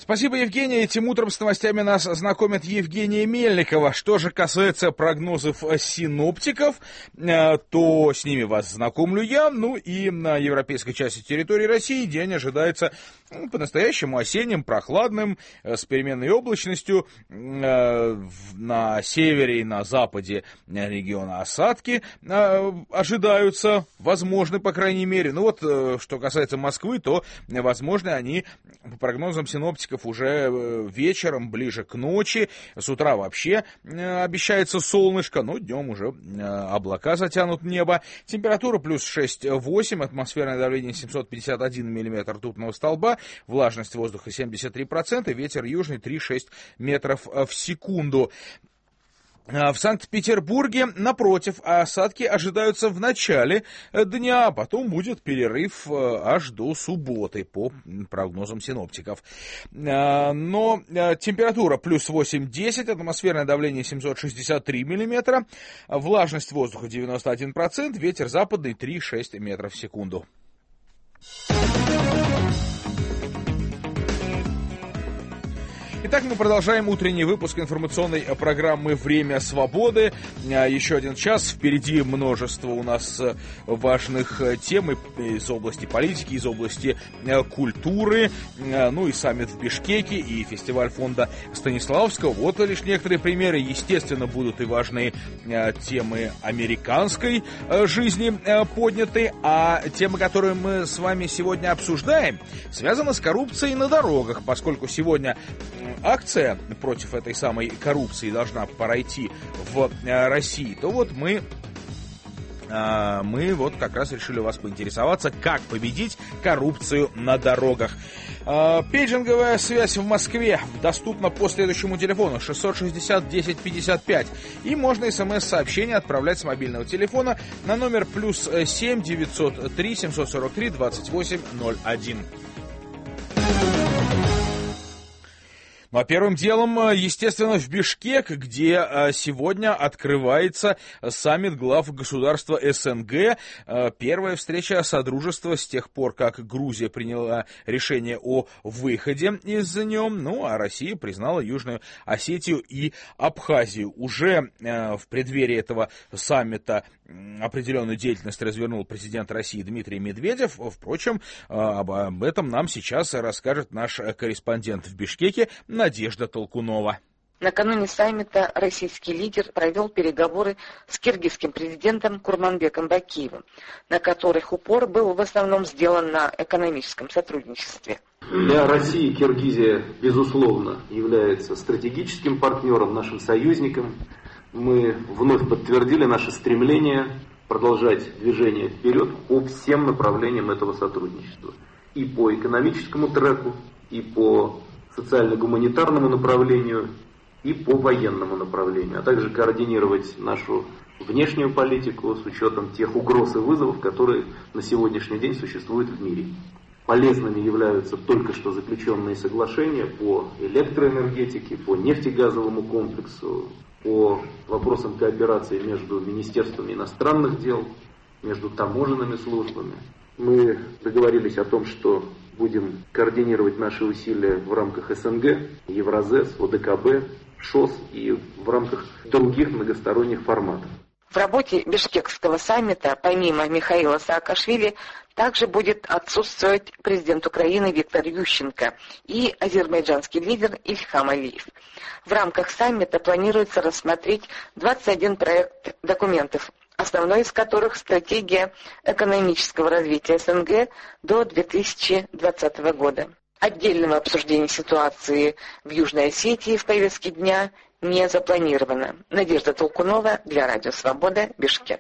Спасибо, Евгений. Этим утром с новостями нас знакомит Евгения Мельникова. Что же касается прогнозов синоптиков, то с ними вас знакомлю я. Ну и на европейской части территории России день ожидается по-настоящему осенним, прохладным, с переменной облачностью. На севере и на западе региона осадки ожидаются, возможны, по крайней мере. Ну вот, что касается Москвы, то возможны они, по прогнозам синоптиков, уже вечером, ближе к ночи. С утра вообще обещается солнышко, но днем уже облака затянут небо. Температура плюс 6-8, атмосферное давление 751 миллиметр ртутного столба, влажность воздуха 73%, ветер южный 3,6 метров в секунду. В Санкт-Петербурге, напротив, осадки ожидаются в начале дня, а потом будет перерыв аж до субботы, по прогнозам синоптиков. Но температура плюс 8-10, атмосферное давление 763 миллиметра, влажность воздуха 91%, ветер западный 3,6 метров в секунду. Итак, мы продолжаем утренний выпуск информационной программы «Время свободы». Еще один час. Впереди множество у нас важных тем из области политики, из области культуры. Ну и саммит в Бишкеке, и фестиваль фонда Станиславского. Вот лишь некоторые примеры. Естественно, будут и важные темы американской жизни подняты. А тема, которую мы с вами сегодня обсуждаем, связана с коррупцией на дорогах, поскольку сегодня акция против этой самой коррупции должна пройти в России, то вот мы вот как раз решили вас поинтересоваться, как победить коррупцию на дорогах. Пейджинговая связь в Москве доступна по следующему телефону 660 10 55. И можно смс-сообщение отправлять с мобильного телефона на номер плюс 7 903 743 2801. Ну а первым делом, естественно, в Бишкек, где сегодня открывается саммит глав государства СНГ. Первая встреча Содружества с тех пор, как Грузия приняла решение о выходе из него. Ну а Россия признала Южную Осетию и Абхазию. Уже в преддверии этого саммита определенную деятельность развернул президент России Дмитрий Медведев. Впрочем, об этом нам сейчас расскажет наш корреспондент в Бишкеке Надежда Толкунова. Накануне саммита российский лидер провел переговоры с киргизским президентом Курманбеком Бакиевым, на которых упор был в основном сделан на экономическом сотрудничестве. Для России Киргизия, безусловно, является стратегическим партнером, нашим союзником. Мы вновь подтвердили наше стремление продолжать движение вперед по всем направлениям этого сотрудничества. И по экономическому треку, и по социально-гуманитарному направлению, и по военному направлению, а также координировать нашу внешнюю политику с учетом тех угроз и вызовов, которые на сегодняшний день существуют в мире. Полезными являются только что заключенные соглашения по электроэнергетике, по нефтегазовому комплексу, по вопросам кооперации между министерствами иностранных дел, между таможенными службами. Мы договорились о том, что будем координировать наши усилия в рамках СНГ, Евразес, ОДКБ, ШОС и в рамках других многосторонних форматов. В работе Бишкекского саммита, помимо Михаила Саакашвили, также будет отсутствовать президент Украины Виктор Ющенко и азербайджанский лидер Ильхам Алиев. В рамках саммита планируется рассмотреть 21 проект документов, основной из которых стратегия экономического развития СНГ до 2020 года. Отдельного обсуждения ситуации в Южной Осетии в повестке дня не запланировано. Надежда Толкунова для Радио Свобода, Бишкек.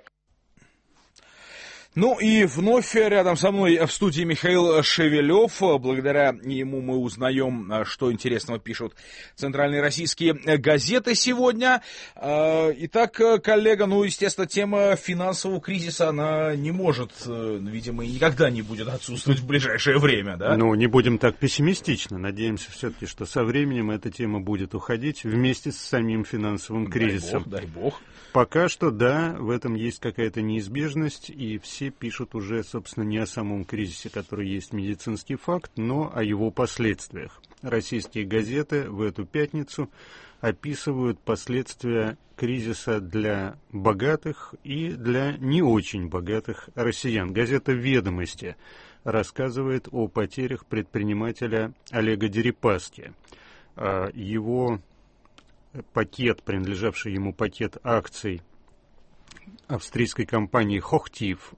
Ну и вновь рядом со мной в студии Михаил Шевелев. Благодаря ему мы узнаем, что интересного пишут центральные российские газеты сегодня. Итак, коллега, естественно, тема финансового кризиса, она не может, видимо, и никогда не будет отсутствовать в ближайшее время, да? Не будем так пессимистично. Надеемся все-таки, что со временем эта тема будет уходить вместе с самим финансовым кризисом. Дай бог. Пока что, да, в этом есть какая-то неизбежность, и все все пишут уже, собственно, не о самом кризисе, который есть медицинский факт, но о его последствиях. Российские газеты в эту пятницу описывают последствия кризиса для богатых и для не очень богатых россиян. Газета «Ведомости» рассказывает о потерях предпринимателя Олега Дерипаски. Его пакет, принадлежавший ему пакет акций австрийской компании «Хохтив»,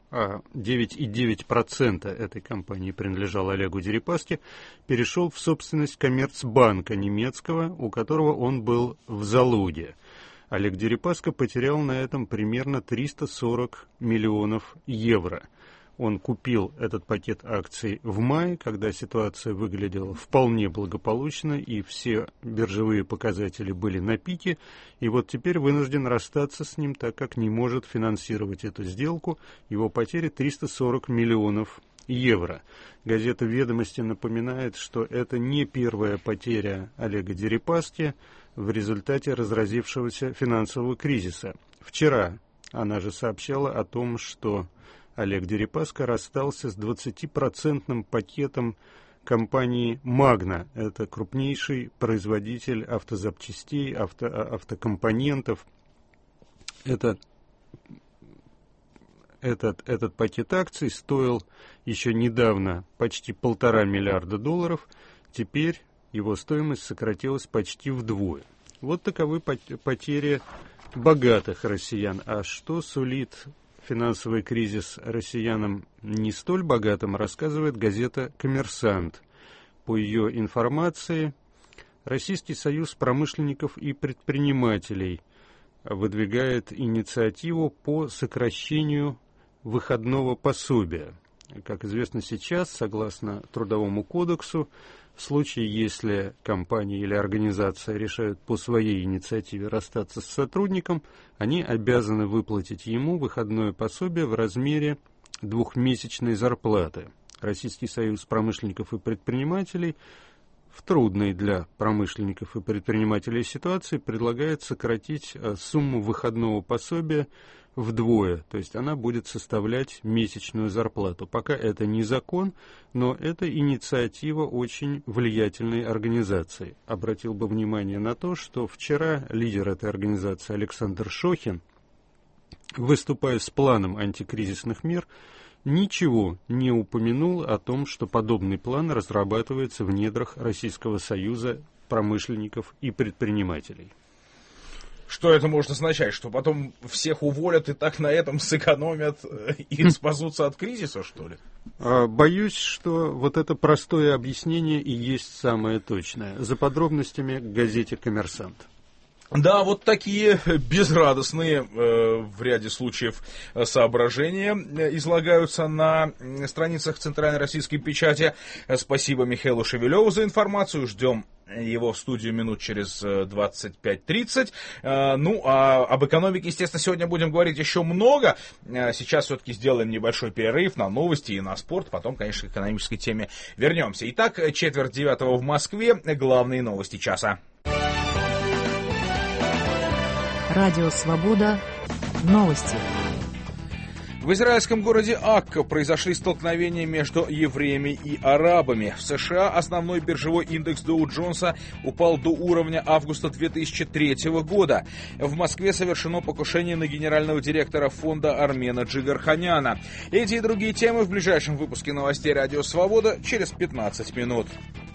9,9% этой компании принадлежал Олегу Дерипаске, перешел в собственность Коммерцбанка немецкого, у которого он был в залоге. Олег Дерипаска потерял на этом примерно 340 миллионов евро. Он купил этот пакет акций в мае, когда ситуация выглядела вполне благополучно, и все биржевые показатели были на пике, и вот теперь вынужден расстаться с ним, так как не может финансировать эту сделку. Его потери 340 миллионов евро. Газета «Ведомости» напоминает, что это не первая потеря Олега Дерипаски в результате разразившегося финансового кризиса. Вчера она же сообщала о том, что Олег Дерипаска расстался с 20% пакетом компании «Магна». Это крупнейший производитель автозапчастей, автокомпонентов. Этот пакет акций стоил еще недавно почти $1,5 миллиарда. Теперь его стоимость сократилась почти вдвое. Вот таковы потери богатых россиян. А что сулит финансовый кризис россиянам не столь богатым, рассказывает газета «Коммерсант». По ее информации, Российский союз промышленников и предпринимателей выдвигает инициативу по сокращению выходного пособия. Как известно сейчас, согласно Трудовому кодексу, в случае, если компания или организация решают по своей инициативе расстаться с сотрудником, они обязаны выплатить ему выходное пособие в размере 2-месячной зарплаты. Российский союз промышленников и предпринимателей в трудной для промышленников и предпринимателей ситуации предлагает сократить сумму выходного пособия вдвое, то есть она будет составлять месячную зарплату. Пока это не закон, но это инициатива очень влиятельной организации. Обратил бы внимание на то, что вчера лидер этой организации Александр Шохин, выступая с планом антикризисных мер, ничего не упомянул о том, что подобный план разрабатывается в недрах Российского союза промышленников и предпринимателей. Что это может означать? Что потом всех уволят и так на этом сэкономят и спасутся от кризиса, что ли? Боюсь, что вот это простое объяснение и есть самое точное. За подробностями к газете «Коммерсант». Да, вот такие безрадостные в ряде случаев соображения излагаются на страницах Центральной российской печати. Спасибо Михаилу Шевелеву за информацию. Ждем его в студию минут через 25-30. Ну, а об экономике, естественно, сегодня будем говорить еще много. Сейчас все-таки сделаем небольшой перерыв на новости и на спорт. Потом, конечно, к экономической теме вернемся. Итак, 8:45 в Москве. Главные новости часа. Радио «Свобода». Новости. В израильском городе Акка произошли столкновения между евреями и арабами. В США основной биржевой индекс Доу-Джонса упал до уровня августа 2003 года. В Москве совершено покушение на генерального директора фонда Армена Джигарханяна. Эти и другие темы в ближайшем выпуске новостей «Радио Свобода» через 15 минут.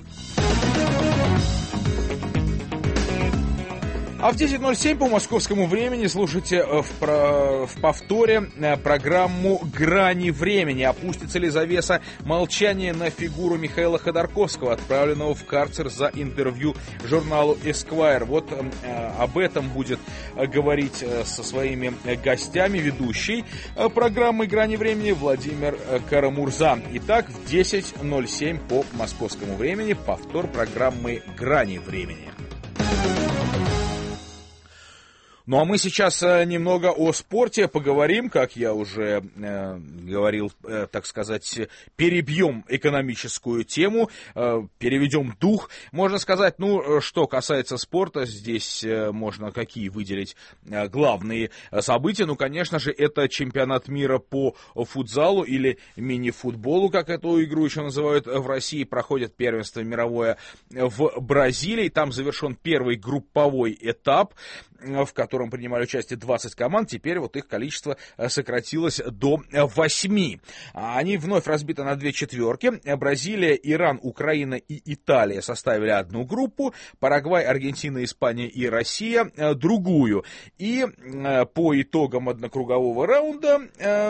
А в 10:07 по московскому времени слушайте в повторе программу «Грани времени». Опустится ли завеса молчания на фигуру Михаила Ходорковского, отправленного в карцер за интервью журналу Esquire? Вот об этом будет говорить со своими гостями ведущий программы «Грани времени» Владимир Карамурза. Итак, в 10:07 по московскому времени повтор программы «Грани времени». Ну а мы сейчас немного о спорте поговорим, как я уже говорил, так сказать, перебьем экономическую тему, переведем дух. Можно сказать, ну, что касается спорта, здесь можно какие выделить главные события. Ну, конечно же, это чемпионат мира по футзалу или мини-футболу, как эту игру еще называют в России. Проходит первенство мировое в Бразилии. Там завершен первый групповой этап, в котором принимали участие 20 команд. Теперь вот их количество сократилось до 8. Они вновь разбиты на две четверки. Бразилия, Иран, Украина и Италия составили одну группу. Парагвай, Аргентина, Испания и Россия другую. И по итогам однокругового раунда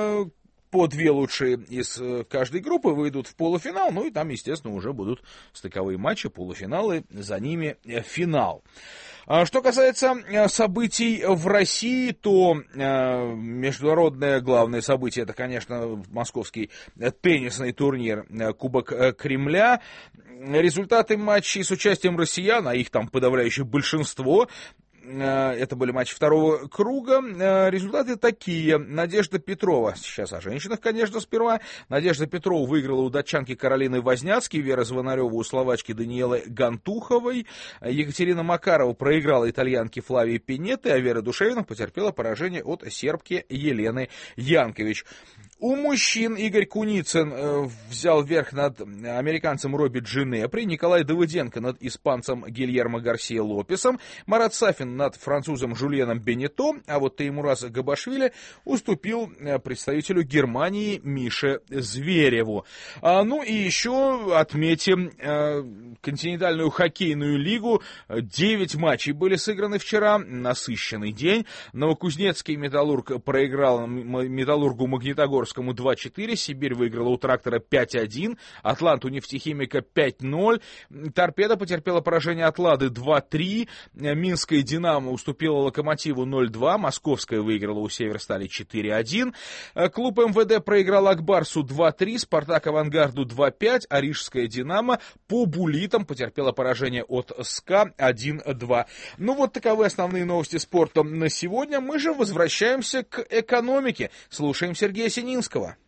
по две лучшие из каждой группы выйдут в полуфинал, ну и там, естественно, уже будут стыковые матчи, полуфиналы, за ними финал. Что касается событий в России, то международное главное событие — это, конечно, московский теннисный турнир Кубок Кремля. Результаты матчей с участием россиян, а их там подавляющее большинство, это были матчи второго круга. Результаты такие. Надежда Петрова, сейчас о женщинах, конечно, сперва. Надежда Петрова выиграла у датчанки Каролины Возняцки, Вера Звонарева у словачки Даниэлы Гантуховой. Екатерина Макарова проиграла итальянке Флавии Пинетте, а Вера Душевина потерпела поражение от сербки Елены Янкович. У мужчин Игорь Куницын взял верх над американцем Робби Джинепри, Николай Давыденко над испанцем Гильермо Гарсия Лопесом, Марат Сафин над французом Жульеном Бенето, а вот Теймураз Габашвили уступил представителю Германии Мише Звереву. Ну и еще отметим континентальную хоккейную лигу. 9 матчей были сыграны вчера, насыщенный день. Новокузнецкий Металлург проиграл Металлургу Магнитогорск 2-4, Сибирь выиграла у Трактора 5-1, Атланту Нефтехимика 5-0, Торпедо потерпела поражение от Лады 2-3, Минская Динамо уступила Локомотиву 0-2, Московская выиграла у Северстали 4-1, клуб МВД проиграл Акбарсу 2-3, Спартак Авангарду 2-5, а Рижская Динамо по буллитам потерпела поражение от СКА 1-2. Ну вот таковы основные новости спорта на сегодня. Мы же возвращаемся к экономике. Слушаем Сергея Сининского.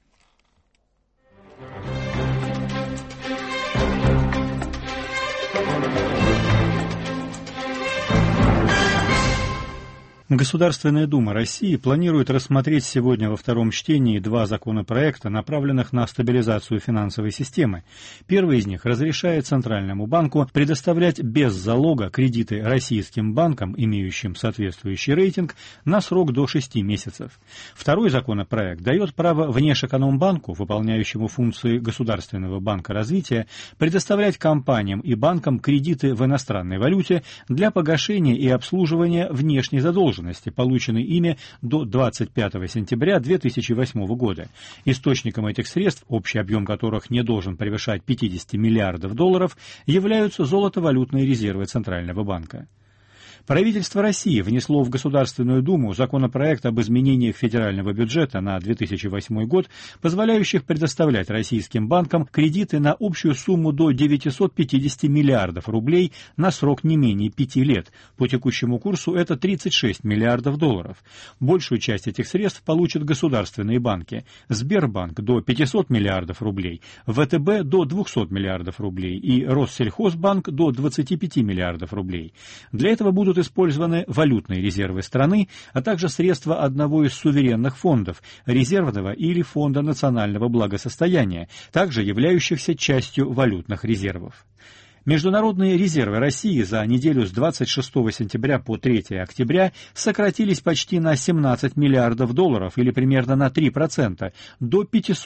Государственная Дума России планирует рассмотреть сегодня во втором чтении 2 законопроекта, направленных на стабилизацию финансовой системы. Первый из них разрешает Центральному банку предоставлять без залога кредиты российским банкам, имеющим соответствующий рейтинг, на срок до 6 месяцев. Второй законопроект дает право Внешэкономбанку, выполняющему функции Государственного банка развития, предоставлять компаниям и банкам кредиты в иностранной валюте для погашения и обслуживания внешней задолженности, полученной ими до 25 сентября 2008 года. Источником этих средств, общий объем которых не должен превышать 50 миллиардов долларов, являются золотовалютные резервы Центрального банка. Правительство России внесло в Государственную Думу законопроект об изменениях федерального бюджета на 2008 год, позволяющих предоставлять российским банкам кредиты на общую сумму до 950 миллиардов рублей на срок не менее 5 лет. По текущему курсу это 36 миллиардов долларов. Большую часть этих средств получат государственные банки. Сбербанк до 500 миллиардов рублей, ВТБ до 200 миллиардов рублей и Россельхозбанк до 25 миллиардов рублей. Для этого будут использованы валютные резервы страны, а также средства одного из суверенных фондов, резервного или фонда национального благосостояния, также являющихся частью валютных резервов. Международные резервы России за неделю с 26 сентября по 3 октября сократились почти на 17 миллиардов долларов или примерно на 3%, до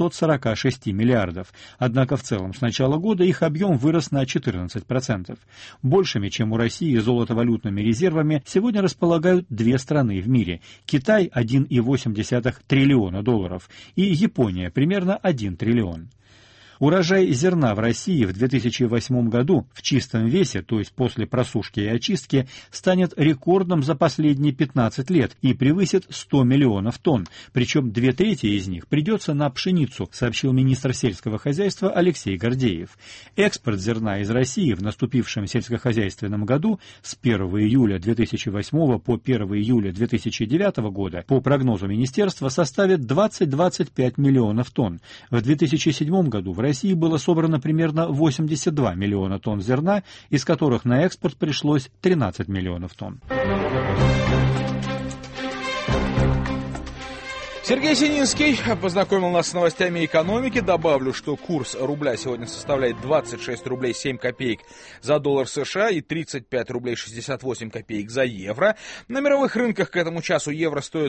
546 миллиардов. Однако в целом с начала года их объем вырос на 14%. Большими, чем у России, золотовалютными резервами сегодня располагают 2 страны в мире. Китай – 1,8 триллиона долларов и Япония – примерно 1 триллион. Урожай зерна в России в 2008 году в чистом весе, то есть после просушки и очистки, станет рекордом за последние 15 лет и превысит 100 миллионов тонн. Причем 2/3 из них придется на пшеницу, сообщил министр сельского хозяйства Алексей Гордеев. Экспорт зерна из России в наступившем сельскохозяйственном году с 1 июля 2008 по 1 июля 2009 года по прогнозу министерства составит 20-25 миллионов тонн. В 2007 году в России было собрано примерно 82 миллиона тонн зерна, из которых на экспорт пришлось 13 миллионов тонн. Сергей Сининский познакомил нас с новостями экономики. Добавлю, что курс рубля сегодня составляет 26 рублей 7 копеек за доллар США и 35 рублей 68 копеек за евро. На мировых рынках к этому часу евро стоит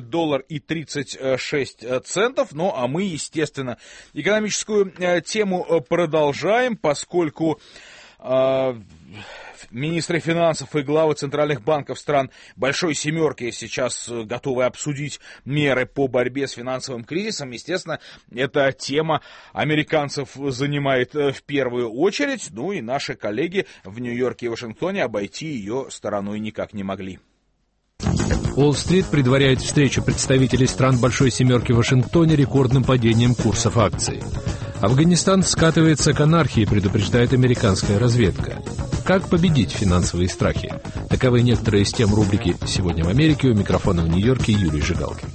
$1.36. Ну, а мы, естественно, экономическую тему продолжаем, поскольку министры финансов и главы центральных банков стран Большой Семерки сейчас готовы обсудить меры по борьбе с финансовым кризисом. Естественно, эта тема американцев занимает в первую очередь. Ну и наши коллеги в Нью-Йорке и Вашингтоне обойти ее стороной никак не могли. Уолл-стрит предваряет встречу представителей стран Большой Семерки в Вашингтоне рекордным падением курсов акций. Афганистан скатывается к анархии, предупреждает американская разведка. Как победить финансовые страхи? Таковы некоторые из тем рубрики «Сегодня в Америке». У микрофона в Нью-Йорке Юрий Жигалкин.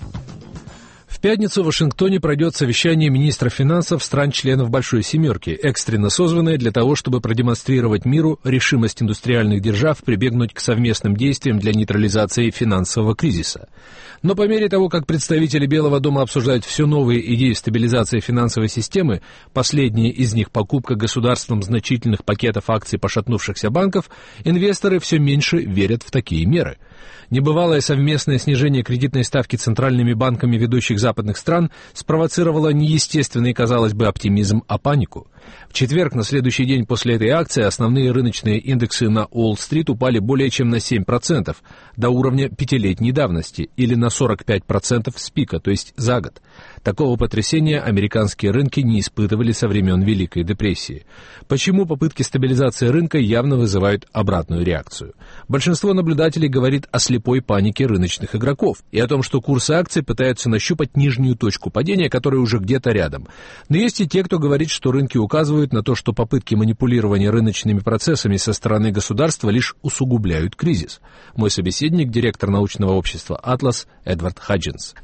В пятницу в Вашингтоне пройдет совещание министров финансов стран-членов Большой Семерки, экстренно созванное для того, чтобы продемонстрировать миру решимость индустриальных держав прибегнуть к совместным действиям для нейтрализации финансового кризиса. Но по мере того, как представители Белого дома обсуждают все новые идеи стабилизации финансовой системы, последние из них покупка государством значительных пакетов акций пошатнувшихся банков, инвесторы все меньше верят в такие меры. Небывалое совместное снижение кредитной ставки центральными банками ведущих западных стран спровоцировало неестественный, казалось бы, оптимизм, а панику. В четверг, на следующий день после этой акции, основные рыночные индексы на Уолл-стрит упали более чем на 7%, до уровня пятилетней давности, или на 45% с пика, то есть за год. Такого потрясения американские рынки не испытывали со времен Великой депрессии. Почему попытки стабилизации рынка явно вызывают обратную реакцию? Большинство наблюдателей говорит о слепой панике рыночных игроков и о том, что курсы акций пытаются нащупать нижнюю точку падения, которая уже где-то рядом. Но есть и те, кто говорит, что рынки указывают на то, что попытки манипулирования рыночными процессами со стороны государства лишь усугубляют кризис. Мой собеседник, директор научного общества «Атлас» Эдвард Хаджинс.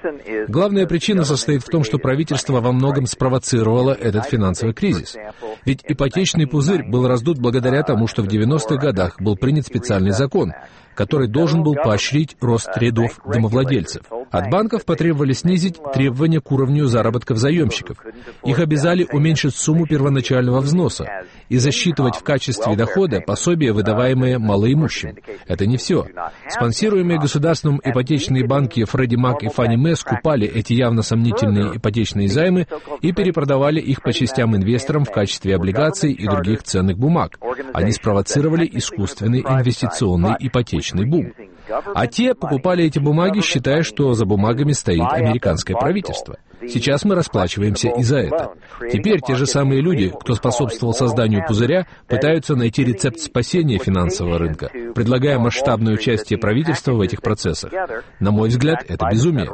Главная причина состоит в том, что правительство во многом спровоцировало этот финансовый кризис. Ведь ипотечный пузырь был раздут благодаря тому, что в 90-х годах был принят специальный закон, который должен был поощрить рост рядов домовладельцев. От банков потребовали снизить требования к уровню заработков заемщиков. Их обязали уменьшить сумму первоначального взноса и засчитывать в качестве дохода пособия, выдаваемые малоимущим. Это не все. Спонсируемые государством ипотечные банки Фредди Мак и Фанни Мэ скупали эти явно сомнительные ипотечные займы и перепродавали их по частям инвесторам в качестве облигаций и других ценных бумаг. Они спровоцировали искусственный инвестиционный ипотечный бум. А те покупали эти бумаги, считая, что за бумагами стоит американское правительство. Сейчас мы расплачиваемся и за это. Теперь те же самые люди, кто способствовал созданию пузыря, пытаются найти рецепт спасения финансового рынка, предлагая масштабное участие правительства в этих процессах. На мой взгляд, это безумие.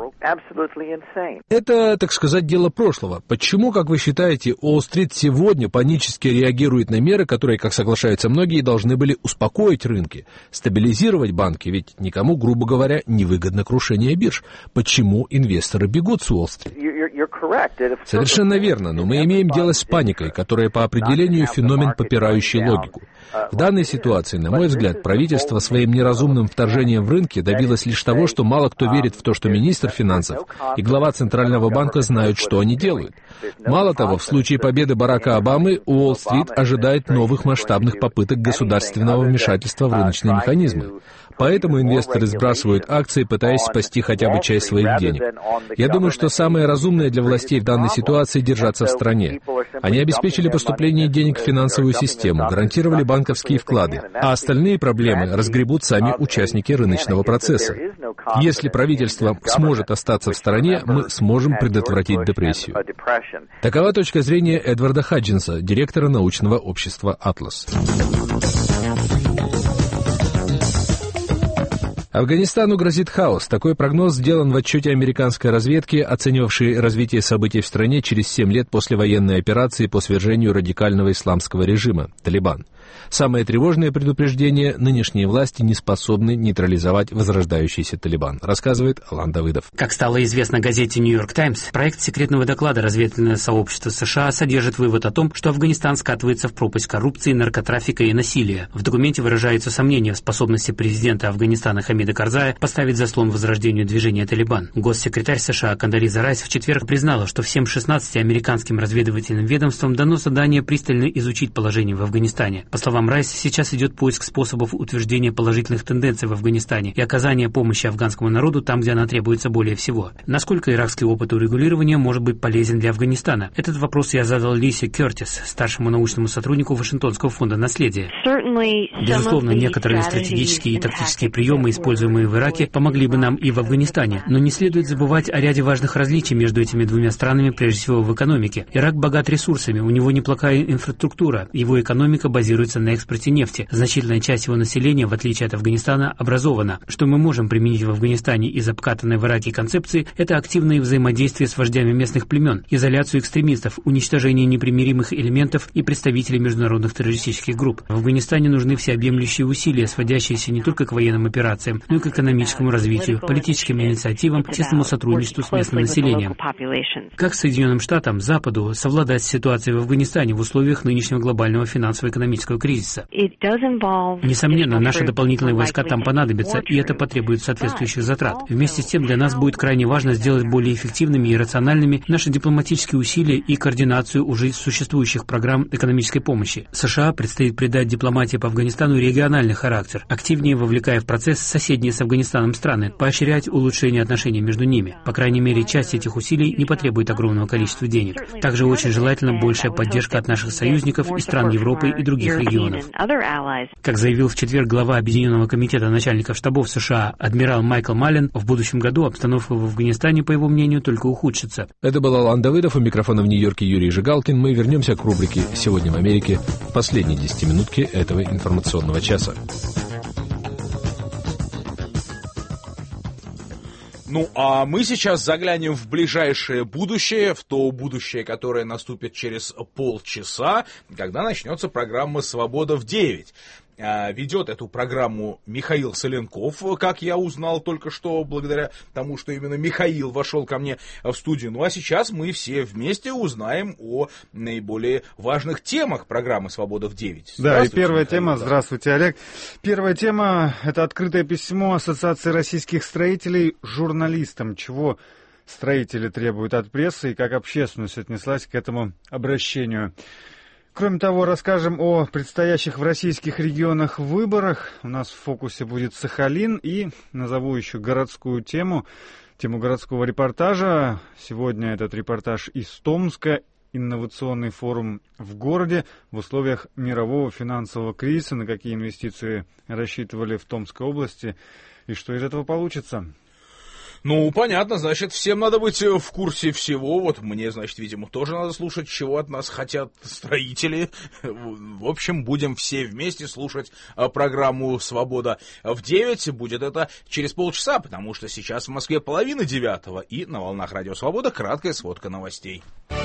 Это, так сказать, дело прошлого. Почему, как вы считаете, Уолл-стрит сегодня панически реагирует на меры, которые, как соглашаются многие, должны были успокоить рынки, стабилизировать банки, ведь никому, грубо говоря, не выгодно крушение бирж. Почему инвесторы бегут с Уолл-стрит? Совершенно верно, но мы имеем дело с паникой, которая по определению феномен, попирающий логику. В данной ситуации, на мой взгляд, правительство своим неразумным вторжением в рынки добилось лишь того, что мало кто верит в то, что министр финансов и глава Центрального банка знают, что они делают. Мало того, в случае победы Барака Обамы Уолл-стрит ожидает новых масштабных попыток государственного вмешательства в рыночные механизмы. Поэтому инвесторы сбрасывают акции, пытаясь спасти хотя бы часть своих денег. Я думаю, что самое разумное для властей в данной ситуации — держаться в стране. Они обеспечили поступление денег в финансовую систему, гарантировали банковские вклады, а остальные проблемы разгребут сами участники рыночного процесса. Если правительство сможет остаться в стороне, мы сможем предотвратить депрессию. Такова точка зрения Эдварда Хаджинса, директора научного общества «Атлас». Афганистану грозит хаос. Такой прогноз сделан в отчете американской разведки, оценивавшей развитие событий в стране через 7 лет после военной операции по свержению радикального исламского режима «Талибан». Самое тревожное предупреждение – нынешние власти не способны нейтрализовать возрождающийся Талибан, рассказывает Алан Давыдов. Как стало известно газете «Нью-Йорк Таймс», проект секретного доклада разведывательного сообщества США содержит вывод о том, что Афганистан скатывается в пропасть коррупции, наркотрафика и насилия. В документе выражаются сомнения в способности президента Афганистана Хамида Карзая поставить заслон возрождению движения «Талибан». Госсекретарь США Кондолиза Райс в четверг признала, что всем 16 американским разведывательным ведомствам дано задание пристально изучить положение в Афганистане. По словам Райс, сейчас идет поиск способов утверждения положительных тенденций в Афганистане и оказания помощи афганскому народу там, где она требуется более всего. Насколько иракский опыт урегулирования может быть полезен для Афганистана? Этот вопрос я задал Лисе Кертис, старшему научному сотруднику Вашингтонского фонда наследия. Безусловно, некоторые стратегические и тактические приемы, используемые в Ираке, помогли бы нам и в Афганистане. Но не следует забывать о ряде важных различий между этими двумя странами, прежде всего в экономике. Ирак богат ресурсами, у него неплохая инфраструктура, его экономика базируется на экспорте нефти. Значительная часть его населения, в отличие от Афганистана, образована. Что мы можем применить в Афганистане из обкатанной в Ираке концепции, это активное взаимодействие с вождями местных племен, изоляцию экстремистов, уничтожение непримиримых элементов и представителей международных террористических групп. В Афганистане нужны всеобъемлющие усилия, сводящиеся не только к военным операциям, но и к экономическому развитию, политическим инициативам, тесному сотрудничеству с местным населением. Как Соединенным Штатам, Западу совладать с ситуацией в Афганистане в условиях нынешнего глобального финансово-экономического кризиса? Несомненно, наши дополнительные войска там понадобятся, и это потребует соответствующих затрат. Вместе с тем, для нас будет крайне важно сделать более эффективными и рациональными наши дипломатические усилия и координацию уже существующих программ экономической помощи. США предстоит придать дипломатии по Афганистану региональный характер, активнее вовлекая в процесс соседние с Афганистаном страны, поощрять улучшение отношений между ними. По крайней мере, часть этих усилий не потребует огромного количества денег. Также очень желательно большая поддержка от наших союзников из стран Европы и других регионов. Как заявил в четверг глава Объединенного комитета начальников штабов США адмирал Майкл Маллен, в будущем году обстановка в Афганистане, по его мнению, только ухудшится. Это был Алан Давыдов, у микрофона в Нью-Йорке Юрий Жигалкин. Мы вернемся к рубрике «Сегодня в Америке» в последней 10-минутке этого информационного часа. Ну, а мы сейчас заглянем в ближайшее будущее, в то будущее, которое наступит через полчаса, когда начнется программа «Свобода в 9». Ведет эту программу Михаил Соленков, как я узнал только что, благодаря тому, что именно Михаил вошел ко мне в студию. Ну а сейчас мы все вместе узнаем о наиболее важных темах программы «Свобода в 9». Да, и первая тема, здравствуйте, Олег. Первая тема – это открытое письмо Ассоциации российских строителей журналистам, чего строители требуют от прессы и как общественность отнеслась к этому обращению. Кроме того, расскажем о предстоящих в российских регионах выборах. У нас в фокусе будет Сахалин и назову еще городскую тему городского репортажа. Сегодня этот репортаж из Томска. Инновационный форум в городе в условиях мирового финансового кризиса. На какие инвестиции рассчитывали в Томской области и что из этого получится? Ну, понятно, значит, всем надо быть в курсе всего. Вот мне, значит, видимо, тоже надо слушать, чего от нас хотят строители. В общем, будем все вместе слушать программу «Свобода в 9». Будет это через полчаса, потому что сейчас в Москве 8:30, и на волнах Радио Свобода краткая сводка новостей.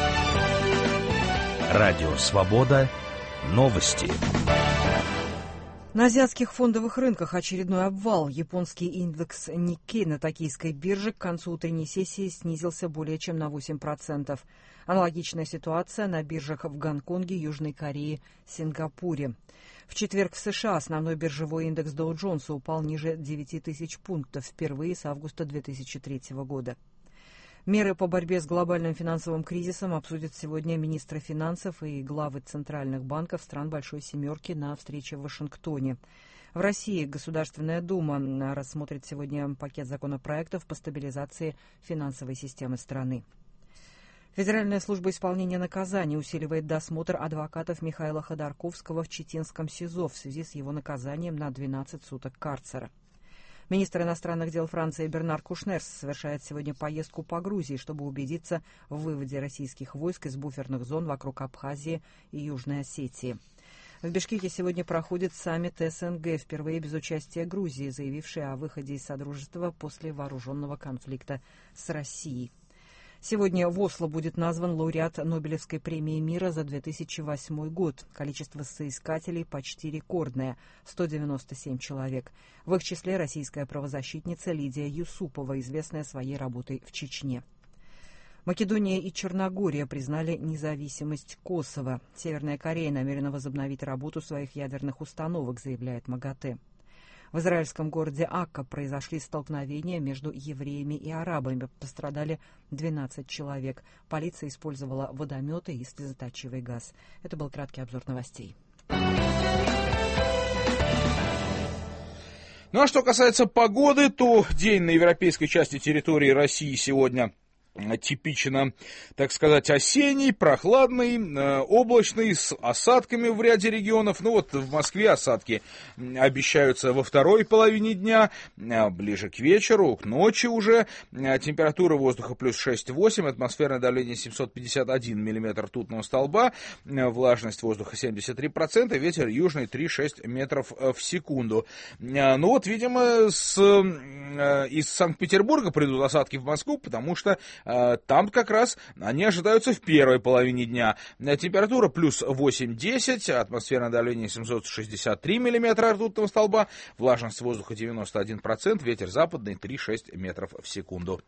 Радио Свобода. Новости. На азиатских фондовых рынках очередной обвал. Японский индекс Никкей на токийской бирже к концу утренней сессии снизился более чем на 8%. Аналогичная ситуация на биржах в Гонконге, Южной Корее, Сингапуре. В четверг в США основной биржевой индекс Доу Джонса упал ниже 9000 пунктов впервые с августа 2003 года. Меры по борьбе с глобальным финансовым кризисом обсудят сегодня министры финансов и главы центральных банков стран Большой Семерки на встрече в Вашингтоне. В России Государственная Дума рассмотрит сегодня пакет законопроектов по стабилизации финансовой системы страны. Федеральная служба исполнения наказаний усиливает досмотр адвокатов Михаила Ходорковского в Читинском СИЗО в связи с его наказанием на 12 суток карцера. Министр иностранных дел Франции Бернар Кушнер совершает сегодня поездку по Грузии, чтобы убедиться в выводе российских войск из буферных зон вокруг Абхазии и Южной Осетии. В Бишкеке сегодня проходит саммит СНГ, впервые без участия Грузии, заявивший о выходе из Содружества после вооруженного конфликта с Россией. Сегодня в Осло будет назван лауреат Нобелевской премии мира за 2008 год. Количество соискателей почти рекордное – 197 человек. В их числе российская правозащитница Лидия Юсупова, известная своей работой в Чечне. Македония и Черногория признали независимость Косово. Северная Корея намерена возобновить работу своих ядерных установок, заявляет МАГАТЭ. В израильском городе Акка произошли столкновения между евреями и арабами. Пострадали 12 человек. Полиция использовала водометы и слезоточивый газ. Это был краткий обзор новостей. Ну а что касается погоды, то день на европейской части территории России сегодня типично, так сказать, осенний, прохладный, облачный, с осадками в ряде регионов. Ну вот в Москве осадки обещаются во второй половине дня, ближе к вечеру, к ночи уже. Температура воздуха плюс 6,8, атмосферное давление 751 миллиметр ртутного столба, влажность воздуха 73%, ветер южный 3,6 метров в секунду. Ну вот, видимо, из Санкт-Петербурга придут осадки в Москву, потому что там как раз они ожидаются в первой половине дня. Температура плюс 8-10, атмосферное давление 763 миллиметра ртутного столба, влажность воздуха 91%, ветер западный 3,6 метров в секунду.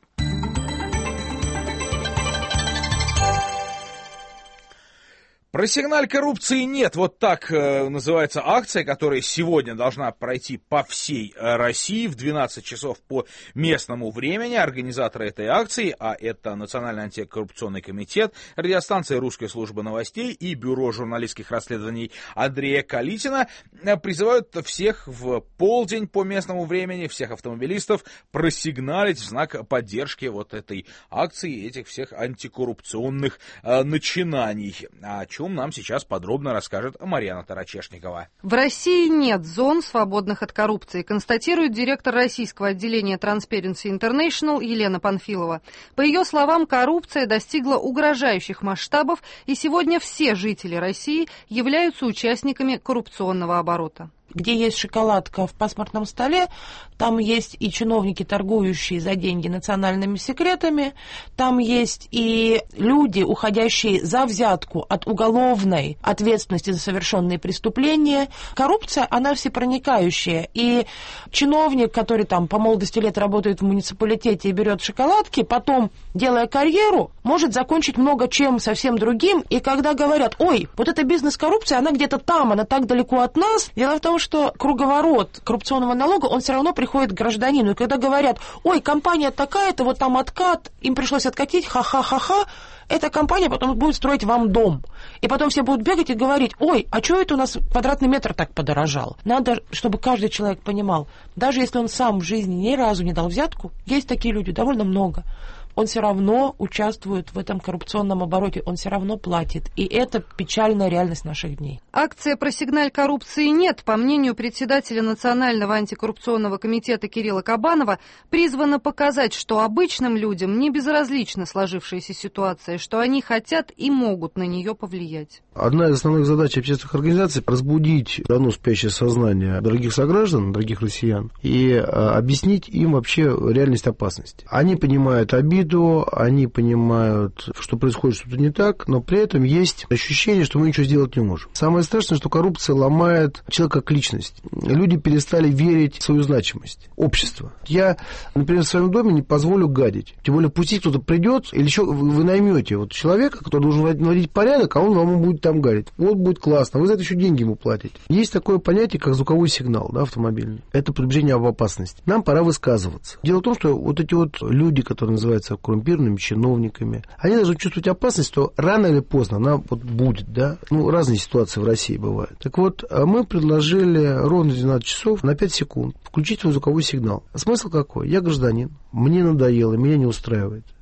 «Просигналь коррупции нет». Вот так называется акция, которая сегодня должна пройти по всей России в 12 часов по местному времени. Организаторы этой акции, а это Национальный антикоррупционный комитет, радиостанция «Русская служба новостей» и Бюро журналистских расследований Андрея Калитина, призывают всех в полдень по местному времени, всех автомобилистов, просигналить в знак поддержки вот этой акции, этих всех антикоррупционных начинаний. О чем нам сейчас подробно расскажет Марьяна Тарачешникова. В России нет зон, свободных от коррупции, констатирует директор российского отделения Transparency International Елена Панфилова. По ее словам, коррупция достигла угрожающих масштабов, и сегодня все жители России являются участниками коррупционного оборота. Где есть шоколадка в паспортном столе, там есть и чиновники, торгующие за деньги национальными секретами, там есть и люди, уходящие за взятку от уголовной ответственности за совершенные преступления. Коррупция, она всепроникающая, и чиновник, который там по молодости лет работает в муниципалитете и берет шоколадки, потом, делая карьеру, может закончить много чем совсем другим, и когда говорят: ой, вот эта бизнес-коррупция, она где-то там, она так далеко от нас, дело в том, что круговорот коррупционного налога, он все равно приходит к гражданину. И когда говорят: ой, компания такая-то, вот там откат, им пришлось откатить, ха-ха-ха-ха, эта компания потом будет строить вам дом. И потом все будут бегать и говорить: ой, а что это у нас квадратный метр так подорожал? Надо, чтобы каждый человек понимал, даже если он сам в жизни ни разу не дал взятку, есть такие люди довольно много, он все равно участвует в этом коррупционном обороте, он все равно платит. И это печальная реальность наших дней. Акция «Просигналь коррупции нет», по мнению председателя Национального антикоррупционного комитета Кирилла Кабанова, призвана показать, что обычным людям не безразлична сложившаяся ситуация, что они хотят и могут на нее повлиять. Одна из основных задач общественных организаций – разбудить давно спящее сознание дорогих сограждан, дорогих россиян, и объяснить им вообще реальность опасности. Они понимают обиду, они понимают, что происходит что-то не так, но при этом есть ощущение, что мы ничего сделать не можем. Самое страшное, что коррупция ломает человека как личность. Люди перестали верить в свою значимость. Общество. Я, например, в своем доме не позволю гадить. Тем более, пусть кто-то придет, или еще вы наймете вот человека, который должен наводить порядок, а он вам будет там гадить. Вот будет классно, вы за это еще деньги ему платите. Есть такое понятие, как звуковой сигнал, да, автомобильный. Это предупреждение об опасности. Нам пора высказываться. Дело в том, что вот эти вот люди, которые называются коррумпированными чиновниками, они должны чувствовать опасность, что рано или поздно она вот будет, да. Ну, разные ситуации в России бывают. Так вот, мы предложили ровно 12 часов на 5 секунд включить свой звуковой сигнал. Смысл какой? Я гражданин, мне надоело, меня не устраивает.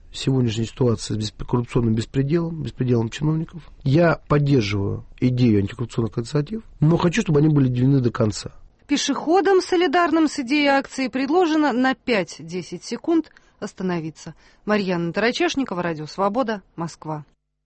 сегодняшней ситуации с коррупционным беспределом чиновников. Я поддерживаю идею антикоррупционных инициатив, но хочу, чтобы они были доведены до конца. Пешеходам, солидарным с идеей акции, предложено на 5-10 секунд остановиться. Марьяна Тарачешникова, Радио Свобода, Москва.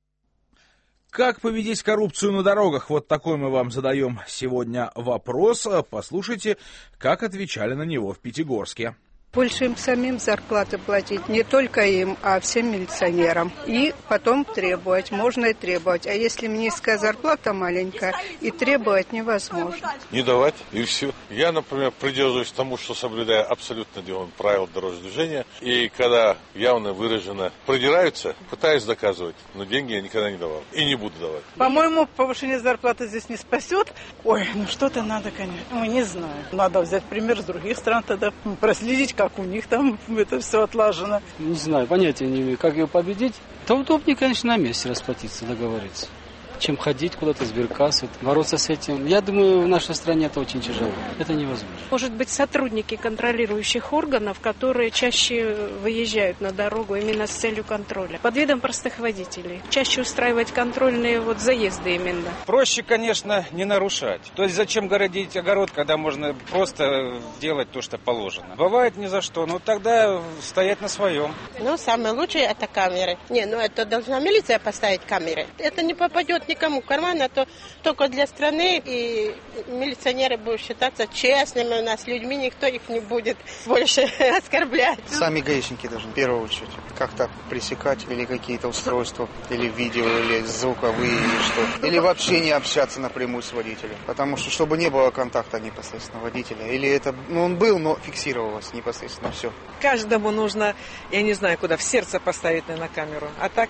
Как победить коррупцию на дорогах? Вот такой мы вам задаем сегодня вопрос. Послушайте, как отвечали на него в Пятигорске. Больше им самим зарплаты платить, не только им, а всем милиционерам. И потом требовать, можно и требовать. А если низкая зарплата маленькая, и требовать невозможно. Не давать, и все. Я, например, придерживаюсь тому, что соблюдаю абсолютно правила дорожного движения. И когда явно выраженно продираются, пытаюсь доказывать. Но деньги я никогда не давал. И не буду давать. По-моему, повышение зарплаты здесь не спасет. Ой, ну что-то надо, конечно. Ну, не знаю. Надо взять пример с других стран тогда, проследить, как у них там это все отлажено. Не знаю, понятия не имею, как ее победить. То удобнее, конечно, на месте расплатиться, договориться, чем ходить куда-то, сберкассу, бороться с этим. Я думаю, в нашей стране это очень тяжело. Это невозможно. Может быть, сотрудники контролирующих органов, которые чаще выезжают на дорогу именно с целью контроля. Под видом простых водителей. Чаще устраивать контрольные заезды именно. Проще, конечно, не нарушать. То есть зачем городить огород, когда можно просто делать то, что положено. Бывает ни за что, но тогда стоять на своем. Ну, самое лучшее это камеры. Это должна милиция поставить камеры. Это не попадет никому в карман, а то только для страны, и милиционеры будут считаться честными у нас людьми, никто их не будет больше оскорблять. Сами гаишники должны в первую очередь как-то пресекать или какие-то устройства, или видео, или звуковые, или что. Или вообще не общаться напрямую с водителем, потому что чтобы не было контакта непосредственно водителя. Или это, он был, но фиксировалось непосредственно все. Каждому нужно, я не знаю куда, в сердце поставить на камеру, а так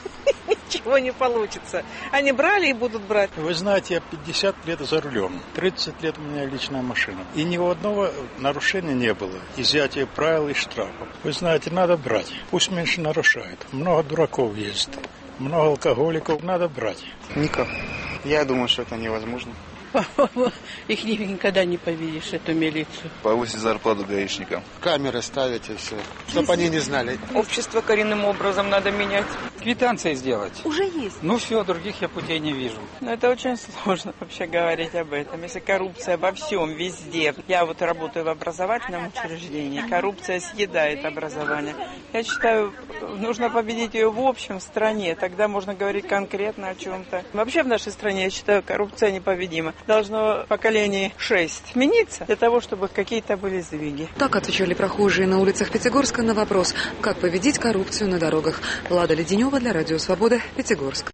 ничего не получится. Они брали и будут брать. Вы знаете, я 50 лет за рулем, 30 лет у меня личная машина. И ни одного нарушения не было. Изъятие правил и штрафов. Вы знаете, надо брать. Пусть меньше нарушают. Много дураков есть. Много алкоголиков. Надо брать. Никак. Я думаю, что это невозможно. По-моему, их никогда не победишь, эту милицию. Повысить зарплату гаишникам. Камеры ставить и все, чтобы они не знали. Общество коренным образом надо менять. Квитанции сделать. Уже есть. Ну все, других я путей не вижу. Но это очень сложно вообще говорить об этом. Если коррупция во всем, везде. Я работаю в образовательном учреждении. Коррупция съедает образование. Я считаю, нужно победить ее в общем в стране. Тогда можно говорить конкретно о чем-то. Вообще в нашей стране, я считаю, коррупция непобедима. Должно поколение 6 смениться для того, чтобы какие-то были сдвиги. Так отвечали прохожие на улицах Пятигорска на вопрос, как победить коррупцию на дорогах. Лада Леденева для Радио Свобода, Пятигорск.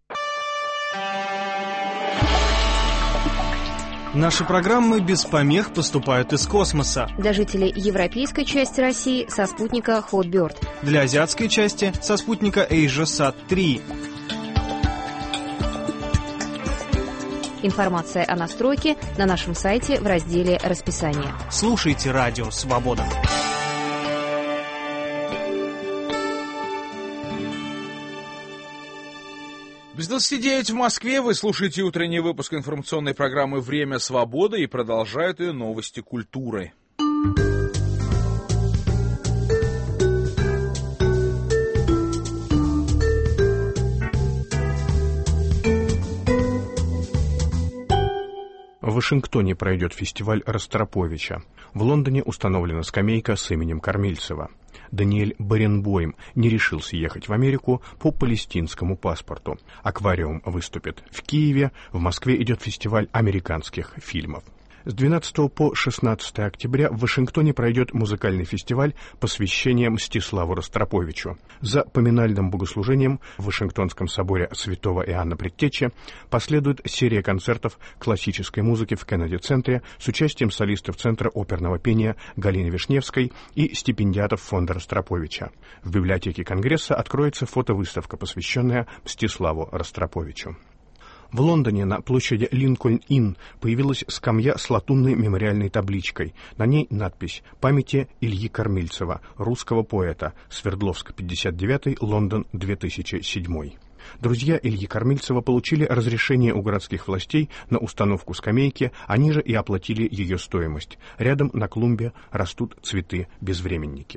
Наши программы без помех поступают из космоса. Для жителей европейской части России со спутника Hotbird. Для азиатской части со спутника AsiaSat-3. Информация о настройке на нашем сайте в разделе «Расписание». Слушайте Радио Свобода. Без 29 в Москве. Вы слушаете утренний выпуск информационной программы «Время свободы» и продолжают ее новости культуры. В Вашингтоне пройдет фестиваль Ростроповича. В Лондоне установлена скамейка с именем Кормильцева. Даниэль Баренбойм не решился ехать в Америку по палестинскому паспорту. Аквариум выступит в Киеве. В Москве идет фестиваль американских фильмов. С 12 по 16 октября в Вашингтоне пройдет музыкальный фестиваль посвящения Мстиславу Ростроповичу. За поминальным богослужением в Вашингтонском соборе святого Иоанна Предтечи последует серия концертов классической музыки в Кеннеди-центре с участием солистов Центра оперного пения Галины Вишневской и стипендиатов фонда Ростроповича. В библиотеке Конгресса откроется фотовыставка, посвященная Мстиславу Ростроповичу. В Лондоне на площади Линкольн-Инн появилась скамья с латунной мемориальной табличкой. На ней надпись «Памяти Ильи Кормильцева, русского поэта, Свердловск, 59, Лондон, 2007». Друзья Ильи Кормильцева получили разрешение у городских властей на установку скамейки, они же и оплатили ее стоимость. Рядом на клумбе растут цветы-безвременники.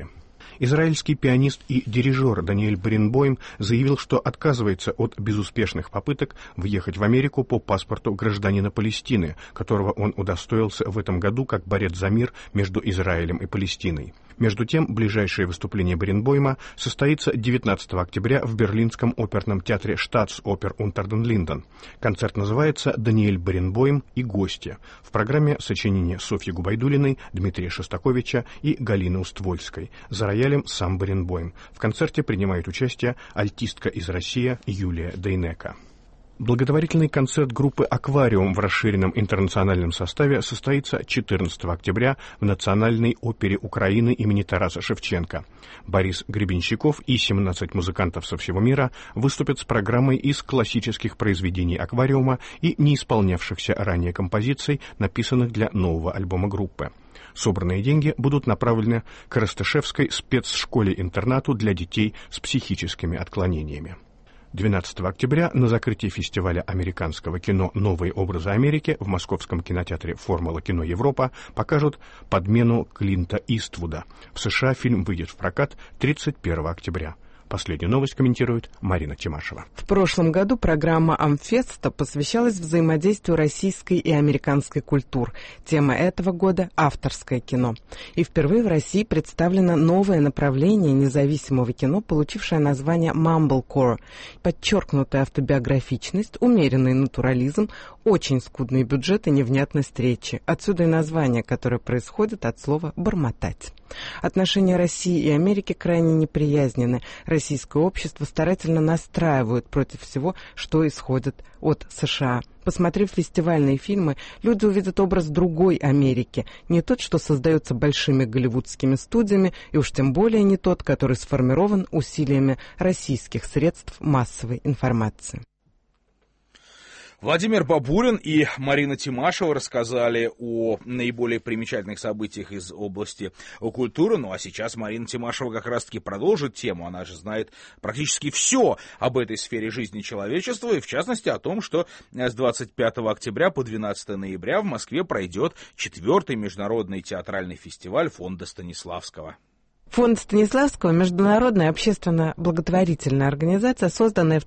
Израильский пианист и дирижер Даниэль Баренбойм заявил, что отказывается от безуспешных попыток въехать в Америку по паспорту гражданина Палестины, которого он удостоился в этом году как борец за мир между Израилем и Палестиной. Между тем, ближайшее выступление Баренбойма состоится 19 октября в берлинском оперном театре Штатс-Опер Унтер ден Линден. Концерт называется «Даниэль Баренбойм и гости». В программе сочинения Софьи Губайдулиной, Дмитрия Шостаковича и Галины Уствольской. За роялем сам Баренбойм. В концерте принимает участие альтистка из России Юлия Дейнека. Благотворительный концерт группы «Аквариум» в расширенном интернациональном составе состоится 14 октября в Национальной опере Украины имени Тараса Шевченко. Борис Гребенщиков и 17 музыкантов со всего мира выступят с программой из классических произведений «Аквариума» и не исполнявшихся ранее композиций, написанных для нового альбома группы. Собранные деньги будут направлены к Ростышевской спецшколе-интернату для детей с психическими отклонениями. 12 октября на закрытии фестиваля американского кино «Новые образы Америки» в московском кинотеатре «Формула кино Европа» покажут «Подмену Клинта Иствуда». В США фильм выйдет в прокат 31 октября. Последнюю новость комментирует Марина Тимашева. В прошлом году программа «Амфеста» посвящалась взаимодействию российской и американской культур. Тема этого года – авторское кино. И впервые в России представлено новое направление независимого кино, получившее название «Mumblecore». Подчеркнутая автобиографичность, умеренный натурализм, очень скудный бюджет и невнятность речи. Отсюда и название, которое происходит от слова «бормотать». Отношения России и Америки крайне неприязнены. Российское общество старательно настраивают против всего, что исходит от США. Посмотрев фестивальные фильмы, люди увидят образ другой Америки, не тот, что создается большими голливудскими студиями, и уж тем более не тот, который сформирован усилиями российских средств массовой информации. Владимир Бабурин и Марина Тимашева рассказали о наиболее примечательных событиях из области культуры. Ну а сейчас Марина Тимашева как раз-таки продолжит тему. Она же знает практически все об этой сфере жизни человечества, и в частности о том, что с 25 октября по 12 ноября в Москве пройдет 4-й международный театральный фестиваль фонда Станиславского. Фонд Станиславского – международная общественно-благотворительная организация, созданная в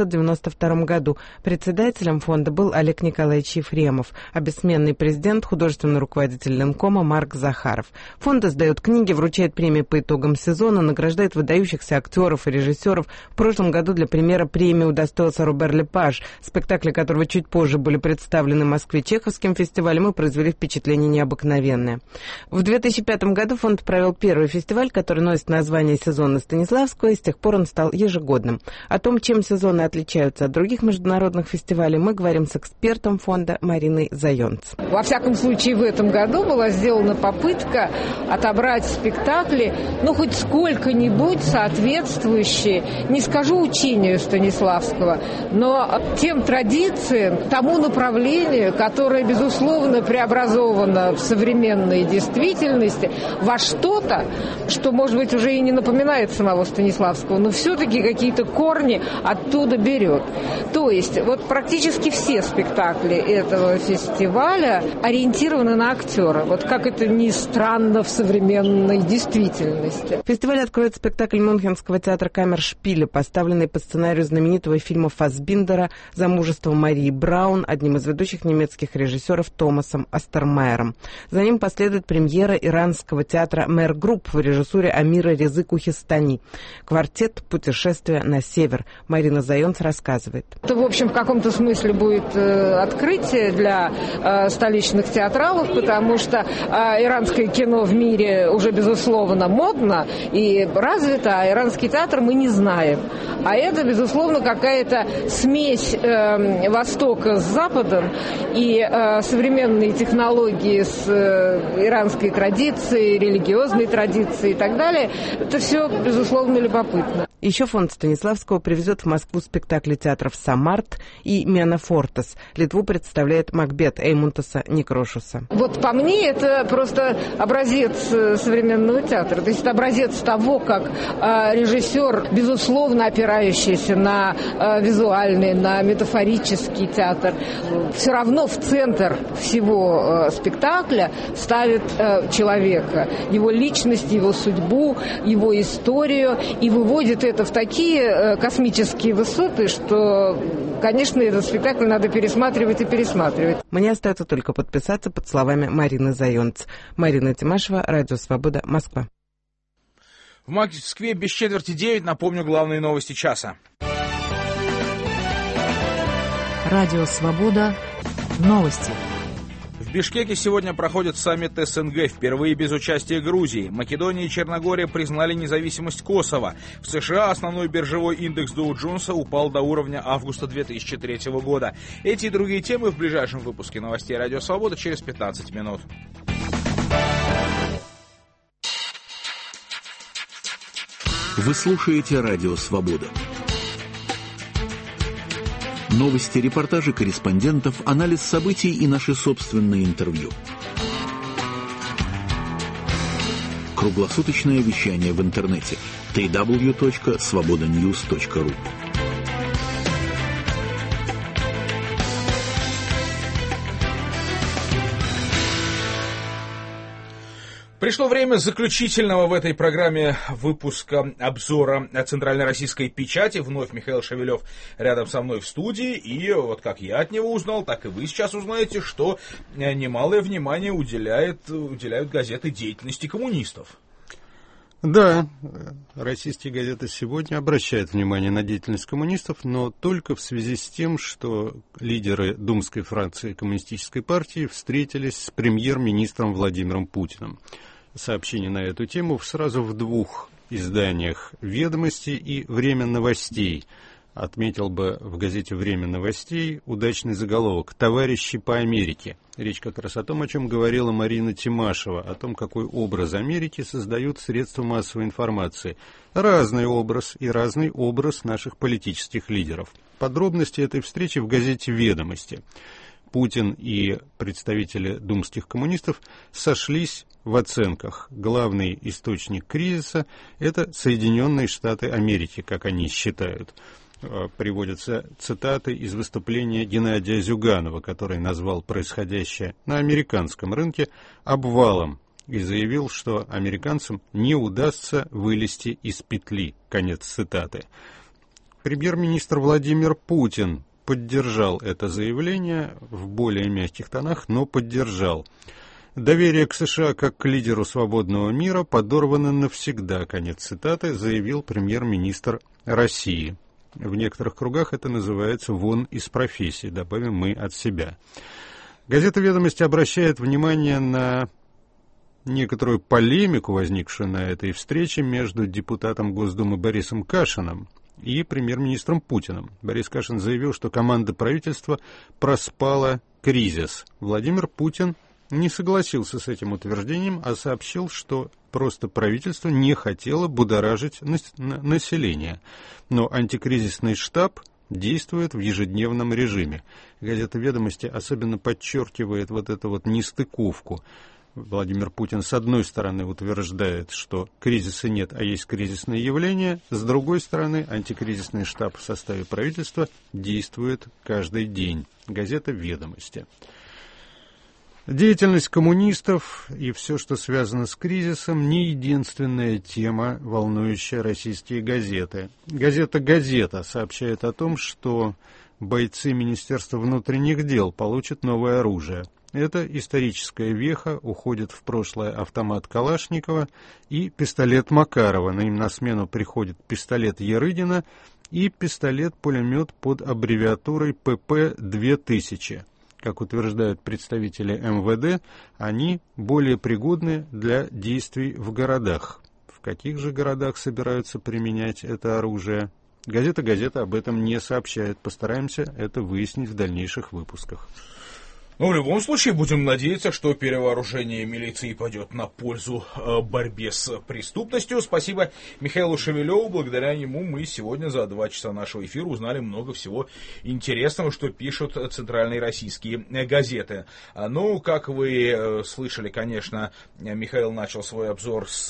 1992 году. Председателем фонда был Олег Николаевич Ефремов, а бессменный президент – художественный руководитель Ленкома Марк Захаров. Фонд издает книги, вручает премии по итогам сезона, награждает выдающихся актеров и режиссеров. В прошлом году для примера премии удостоился Робер Лепаж, спектакли которого чуть позже были представлены в Москве Чеховским фестивалем и произвели впечатление необыкновенное. В 2005 году фонд провел первый фестиваль, который носит название «Сезоны Станиславского», и с тех пор он стал ежегодным. О том, чем сезоны отличаются от других международных фестивалей, мы говорим с экспертом фонда Мариной Зайонц. Во всяком случае, в этом году была сделана попытка отобрать спектакли, хоть сколько-нибудь соответствующие, не скажу учению Станиславского, но тем традициям, тому направлению, которое, безусловно, преобразовано в современной действительности во что-то, что, может быть, уже и не напоминает самого Станиславского, но все-таки какие-то корни оттуда берет. То есть вот практически все спектакли этого фестиваля ориентированы на актера. Вот как это ни странно в современной действительности. Фестиваль откроет спектакль Мюнхенского театра Каммершпиля, поставленный по сценарию знаменитого фильма Фассбиндера «Замужество Марии Браун», одним из ведущих немецких режиссеров Томасом Остермайером. За ним последует премьера иранского театра «Мэр Групп» в режиссуре Амира Резы Кухистани. Квартет «Путешествие на север». Марина Зайонц рассказывает. Это, в общем, в каком-то смысле будет открытие для столичных театралов, потому что иранское кино в мире уже, безусловно, модно и развито, а иранский театр мы не знаем. А это, безусловно, какая-то смесь Востока с Западом и современные технологии с иранской традицией, религиозной традицией и так далее. Это все, безусловно, любопытно. Еще фонд Станиславского привезет в Москву спектакли театров «Самарт» и «Менафортес». Литву представляет «Макбет» Эймунтаса Некрошуса. Вот по мне это просто образец современного театра. То есть это образец того, как режиссер, безусловно, опирающийся на визуальный, на метафорический театр, все равно в центр всего спектакля ставит человека, его личность, его судьбу, его историю и выводит это в такие космические высоты, что, конечно, этот спектакль надо пересматривать и пересматривать. Мне остается только подписаться под словами Марины Зайонц. Марина Тимашева, Радио Свобода, Москва. В Москве без четверти 9, напомню, главные новости часа. Радио Свобода. Новости. В Бишкеке сегодня проходит саммит СНГ, впервые без участия Грузии. Македония и Черногория признали независимость Косово. В США основной биржевой индекс Доу Джонса упал до уровня августа 2003 года. Эти и другие темы в ближайшем выпуске новостей Радио Свобода через 15 минут. Вы слушаете Радио Свобода. Новости, репортажи корреспондентов, анализ событий и наши собственные интервью. Круглосуточное вещание в интернете www.svobodanews.ru. Пришло время заключительного в этой программе выпуска обзора центральной российской печати. Вновь Михаил Шевелев рядом со мной в студии. И вот как я от него узнал, так и вы сейчас узнаете, что немалое внимание уделяют газеты деятельности коммунистов. Да, российские газеты сегодня обращают внимание на деятельность коммунистов, но только в связи с тем, что лидеры Думской фракции Коммунистической партии встретились с премьер-министром Владимиром Путиным. Сообщение на эту тему сразу в двух изданиях «Ведомости» и «Время новостей». Отметил бы в газете «Время новостей» удачный заголовок «Товарищи по Америке». Речь как раз о том, о чем говорила Марина Тимашева, о том, какой образ Америки создают средства массовой информации. Разный образ и разный образ наших политических лидеров. Подробности этой встречи в газете «Ведомости». Путин и представители думских коммунистов сошлись в оценках. Главный источник кризиса – это Соединенные Штаты Америки, как они считают. Приводятся цитаты из выступления Геннадия Зюганова, который назвал происходящее на американском рынке обвалом и заявил, что американцам не удастся вылезти из петли. Конец цитаты. Премьер-министр Владимир Путин поддержал это заявление в более мягких тонах, но поддержал. Доверие к США как к лидеру свободного мира подорвано навсегда. Конец цитаты, заявил премьер-министр России. В некоторых кругах это называется «вон из профессии», добавим мы от себя. Газета «Ведомости» обращает внимание на некоторую полемику, возникшую на этой встрече между депутатом Госдумы Борисом Кашиным и премьер-министром Путиным. Борис Кашин заявил, что команда правительства проспала кризис. Владимир Путин не согласился с этим утверждением, а сообщил, что просто правительство не хотело будоражить население. Но антикризисный штаб действует в ежедневном режиме. Газета «Ведомости» особенно подчеркивает вот эту вот нестыковку. Владимир Путин, с одной стороны, утверждает, что кризиса нет, а есть кризисные явления. С другой стороны, антикризисный штаб в составе правительства действует каждый день. Газета «Ведомости». Деятельность коммунистов и все, что связано с кризисом, не единственная тема, волнующая российские газеты. Газета «Газета» сообщает о том, что бойцы Министерства внутренних дел получат новое оружие. Это историческая веха, уходит в прошлое автомат Калашникова и пистолет Макарова. Им на смену приходит пистолет Ярыдина и пистолет-пулемет под аббревиатурой ПП-2000. Как утверждают представители МВД, они более пригодны для действий в городах. В каких же городах собираются применять это оружие? Газета «Газета» об этом не сообщает. Постараемся это выяснить в дальнейших выпусках. Ну, в любом случае, будем надеяться, что перевооружение милиции пойдет на пользу борьбе с преступностью. Спасибо Михаилу Шевелеву. Благодаря ему мы сегодня за 2 часа нашего эфира узнали много всего интересного, что пишут центральные российские газеты. Ну, как вы слышали, конечно, Михаил начал свой обзор с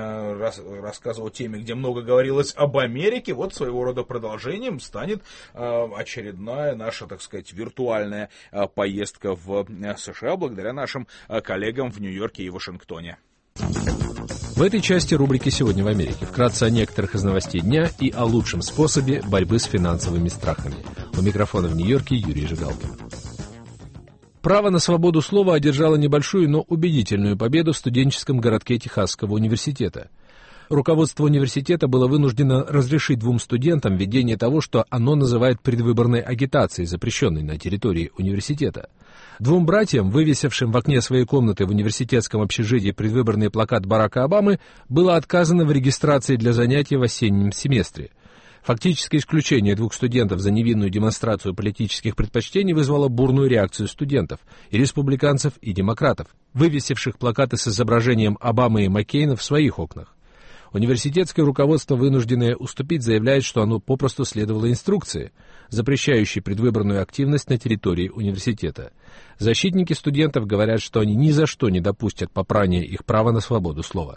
рассказа о теме, где много говорилось об Америке. Вот своего рода продолжением станет очередная наша, так сказать, виртуальная поездка в США благодаря нашим коллегам в Нью-Йорке и Вашингтоне. В этой части рубрики «Сегодня в Америке» вкратце о некоторых из новостей дня и о лучшем способе борьбы с финансовыми страхами. У микрофона в Нью-Йорке Юрий Жигалкин. Право на свободу слова одержало небольшую, но убедительную победу в студенческом городке Техасского университета. Руководство университета было вынуждено разрешить 2 студентам ведение того, что оно называет предвыборной агитацией, запрещенной на территории университета. 2 братьям, вывесившим в окне своей комнаты в университетском общежитии предвыборный плакат Барака Обамы, было отказано в регистрации для занятий в осеннем семестре. Фактическое исключение 2 студентов за невинную демонстрацию политических предпочтений вызвало бурную реакцию студентов, и республиканцев, и демократов, вывесивших плакаты с изображением Обамы и Маккейна в своих окнах. Университетское руководство, вынужденное уступить, заявляет, что оно попросту следовало инструкции, запрещающей предвыборную активность на территории университета. Защитники студентов говорят, что они ни за что не допустят попрания их права на свободу слова.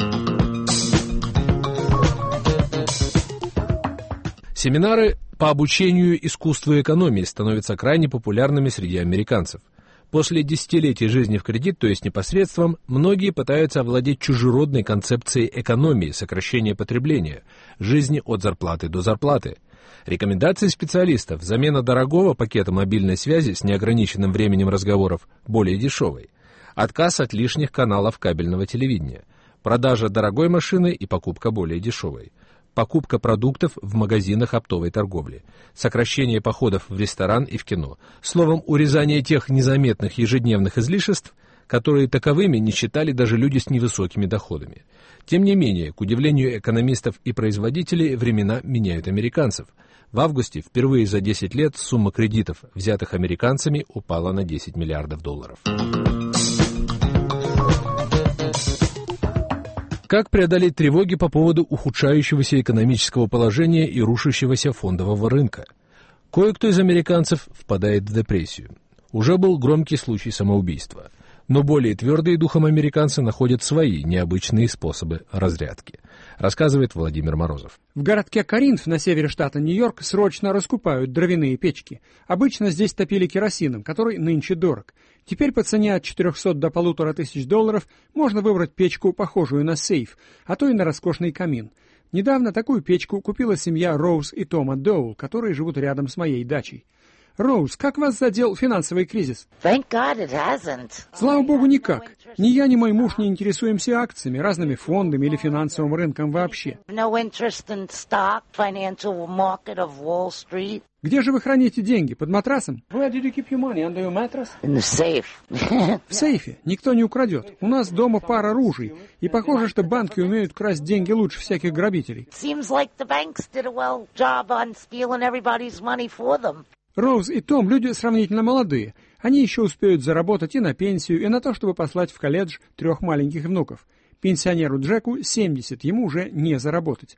Семинары по обучению искусству экономии становятся крайне популярными среди американцев. После десятилетий жизни в кредит, то есть непосредством, многие пытаются овладеть чужеродной концепцией экономии, сокращения потребления, жизни от зарплаты до зарплаты. Рекомендации специалистов: замена дорогого пакета мобильной связи с неограниченным временем разговоров более дешевой, отказ от лишних каналов кабельного телевидения, продажа дорогой машины и покупка более дешевой, покупка продуктов в магазинах оптовой торговли, сокращение походов в ресторан и в кино, словом, урезание тех незаметных ежедневных излишеств, которые таковыми не считали даже люди с невысокими доходами. Тем не менее, к удивлению экономистов и производителей, времена меняют американцев. В августе впервые за 10 лет сумма кредитов, взятых американцами, упала на $10 миллиардов. Как преодолеть тревоги по поводу ухудшающегося экономического положения и рушащегося фондового рынка? Кое-кто из американцев впадает в депрессию. Уже был громкий случай самоубийства. Но более твердые духом американцы находят свои необычные способы разрядки, рассказывает Владимир Морозов. В городке Коринф на севере штата Нью-Йорк срочно раскупают дровяные печки. Обычно здесь топили керосином, который нынче дорог. Теперь по цене от $400 до $1500 можно выбрать печку, похожую на сейф, а то и на роскошный камин. Недавно такую печку купила семья Роуз и Тома Доул, которые живут рядом с моей дачей. Роуз, как вас задел финансовый кризис? Слава богу, никак. Ни я, ни мой муж не интересуемся акциями, разными фондами или финансовым рынком вообще. Где же вы храните деньги? Под матрасом? В сейфе. Никто не украдет. У нас дома пара ружей. И похоже, что банки умеют красть деньги лучше всяких грабителей. Роуз и Том — люди сравнительно молодые. Они еще успеют заработать и на пенсию, и на то, чтобы послать в колледж 3 маленьких внуков. Пенсионеру Джеку 70, ему уже не заработать.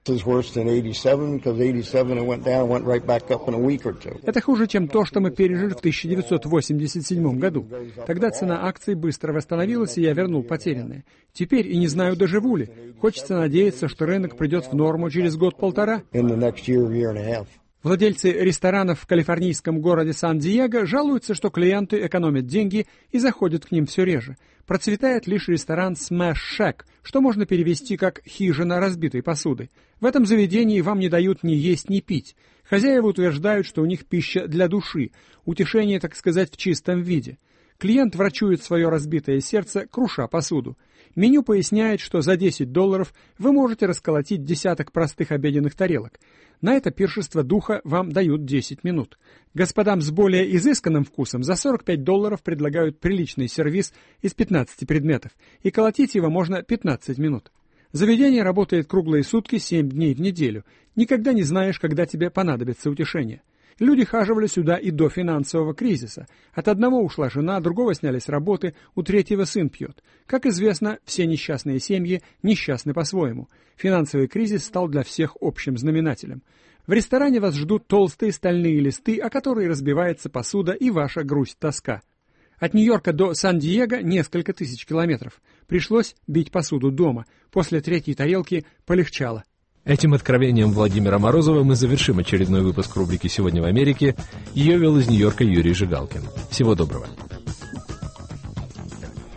Это хуже, чем то, что мы пережили в 1987 году. Тогда цена акций быстро восстановилась, и я вернул потерянное. Теперь и не знаю, доживу ли. Хочется надеяться, что рынок придет в норму через год-полтора. Владельцы ресторанов в калифорнийском городе Сан-Диего жалуются, что клиенты экономят деньги и заходят к ним все реже. Процветает лишь ресторан Smash Shack, что можно перевести как «хижина разбитой посуды». В этом заведении вам не дают ни есть, ни пить. Хозяева утверждают, что у них пища для души, утешение, так сказать, в чистом виде. Клиент врачует свое разбитое сердце, круша посуду. Меню поясняет, что за $10 вы можете расколотить десяток простых обеденных тарелок. На это пиршество духа вам дают 10 минут. Господам с более изысканным вкусом за $45 предлагают приличный сервиз из 15 предметов, и колотить его можно 15 минут. Заведение работает круглые сутки, 7 дней в неделю. Никогда не знаешь, когда тебе понадобится утешение. Люди хаживали сюда и до финансового кризиса. От одного ушла жена, другого сняли с работы, у третьего сын пьет. Как известно, все несчастные семьи несчастны по-своему. Финансовый кризис стал для всех общим знаменателем. В ресторане вас ждут толстые стальные листы, о которые разбивается посуда и ваша грусть-тоска. От Нью-Йорка до Сан-Диего несколько тысяч километров. Пришлось бить посуду дома. После 3-й тарелки полегчало. Этим откровением Владимира Морозова мы завершим очередной выпуск рубрики «Сегодня в Америке». Ее вел из Нью-Йорка Юрий Жигалкин. Всего доброго.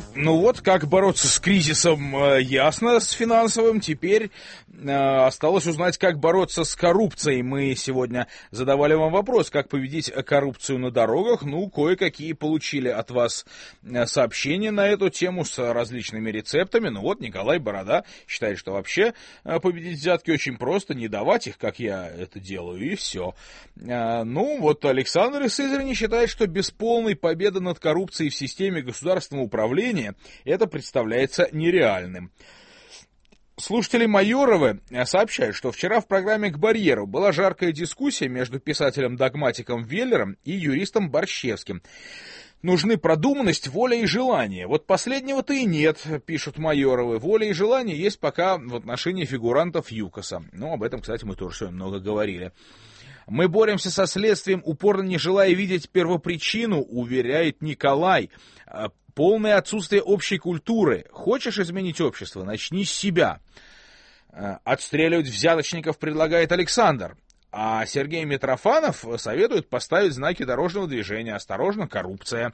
Ну вот, как бороться с кризисом, ясно, с финансовым. Теперь осталось узнать, как бороться с коррупцией. Мы сегодня задавали вам вопрос, как победить коррупцию на дорогах. Ну, кое-какие получили от вас сообщения на эту тему с различными рецептами. Ну вот, Николай Борода считает, что вообще победить взятки очень просто, не давать их, как я это делаю, и все. Ну вот, Александр из Сызрани считает, что без полной победы над коррупцией в системе государственного управления это представляется нереальным. Слушатели Майоровы сообщают, что вчера в программе «К барьеру» была жаркая дискуссия между писателем-догматиком Веллером и юристом Борщевским. Нужны продуманность, воля и желание. Вот последнего-то и нет, пишут Майоровы. Воля и желание есть пока в отношении фигурантов ЮКОСа. Ну, об этом, кстати, мы тоже сегодня много говорили. Мы боремся со следствием, упорно не желая видеть первопричину, уверяет Николай. Полное отсутствие общей культуры. Хочешь изменить общество? Начни с себя. Отстреливать взяточников предлагает Александр. А Сергей Митрофанов советует поставить знаки дорожного движения. Осторожно, коррупция.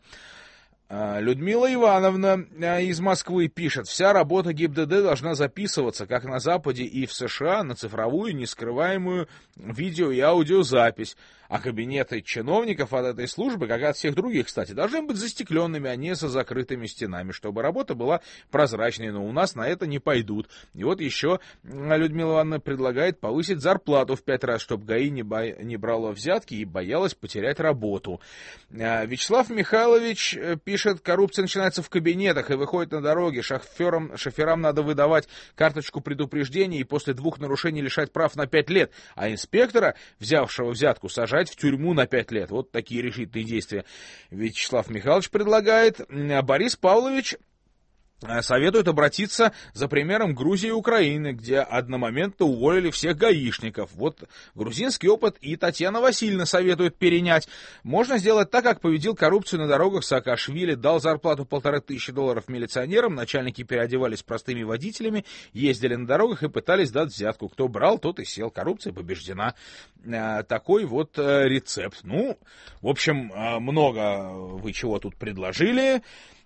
Людмила Ивановна из Москвы пишет: вся работа ГИБДД должна записываться, как на Западе и в США, на цифровую, нескрываемую видео- и аудиозапись. А кабинеты чиновников от этой службы, как от всех других, кстати, должны быть застекленными, а не со закрытыми стенами, чтобы работа была прозрачной, но у нас на это не пойдут. И вот еще Людмила Ивановна предлагает повысить зарплату в 5 раз, чтобы ГАИ не брало взятки и боялась потерять работу. Вячеслав Михайлович пишет: коррупция начинается в кабинетах и выходит на дороги. Шоферам надо выдавать карточку предупреждения и после 2 нарушений лишать прав на 5 лет, а инспектора, взявшего взятку, сажать в тюрьму на 5 лет. Вот такие решительные действия Вячеслав Михайлович предлагает. Борис Павлович советует обратиться за примером Грузии и Украины, где одномоментно уволили всех гаишников. Вот грузинский опыт и Татьяна Васильевна советует перенять. Можно сделать так, как победил коррупцию на дорогах Саакашвили, дал зарплату $1500 милиционерам, начальники переодевались простыми водителями, ездили на дорогах и пытались дать взятку. Кто брал, тот и сел. Коррупция побеждена. Такой вот рецепт. Ну, в общем, много вы чего тут предложили.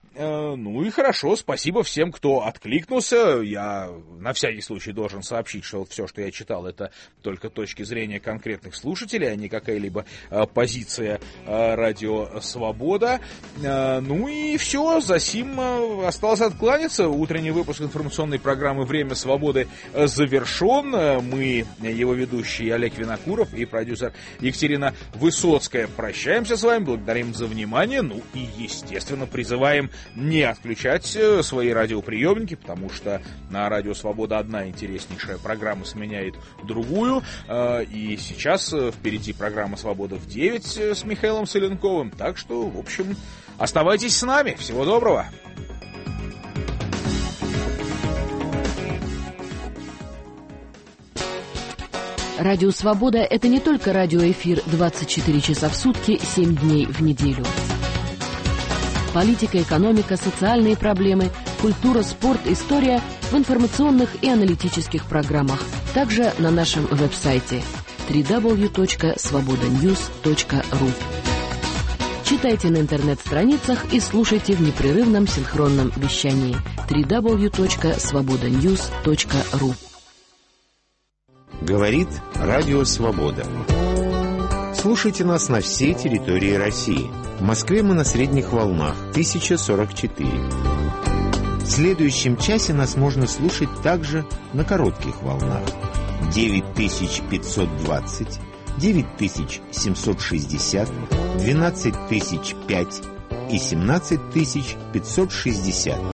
Ну и хорошо, спасибо всем, кто откликнулся. Я на всякий случай должен сообщить, что вот все, что я читал, это только точки зрения конкретных слушателей, а не какая-либо позиция Радио Свобода. Ну и все, за сим осталось откланяться. Утренний выпуск информационной программы «Время свободы» завершен. Мы, его ведущие Олег Винокуров и продюсер Екатерина Высоцкая, прощаемся с вами, благодарим за внимание, ну и, естественно, призываем не отключать свои радиоприемники, потому что на Радио Свобода одна интереснейшая программа сменяет другую. И сейчас впереди программа «Свобода в 9» с Михаилом Соленковым. Так что, в общем, оставайтесь с нами. Всего доброго. Радио «Свобода» — это не только радиоэфир 24 часа в сутки, 7 дней в неделю. Политика, экономика, социальные проблемы, культура, спорт, история в информационных и аналитических программах. Также на нашем веб-сайте www.svobodanews.ru. Читайте на интернет-страницах и слушайте в непрерывном синхронном вещании www.svobodanews.ru. Говорит Радио Свобода. Слушайте нас на всей территории России. В Москве мы на средних волнах 1044. В следующем часе нас можно слушать также на коротких волнах 9520, 9760, 12005 и 17560.